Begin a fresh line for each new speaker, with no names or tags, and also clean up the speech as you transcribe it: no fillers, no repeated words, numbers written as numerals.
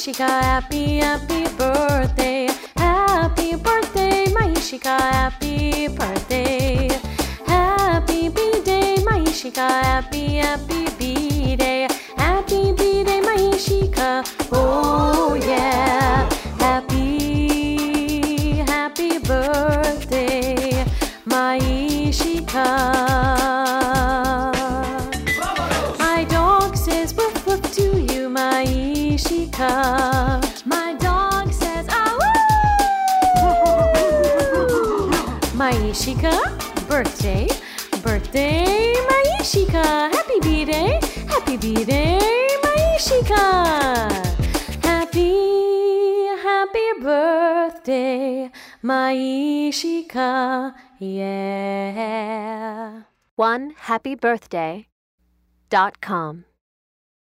Maishika, happy, happy birthday. Happy birthday, Maishika, happy birthday. Happy B-Day, Maishika, happy, happy B-Day. Happy B-Day, Maishika, oh yeah. Happy, happy birthday, Maishika. My dog says woof woof to you, Maishika. My dog says ah woo. Maishika, birthday, birthday, Maishika. Happy B-Day, happy B-Day, Maishika. Happy, happy birthday, Maishika, yeah.
OneHappyBirthday.com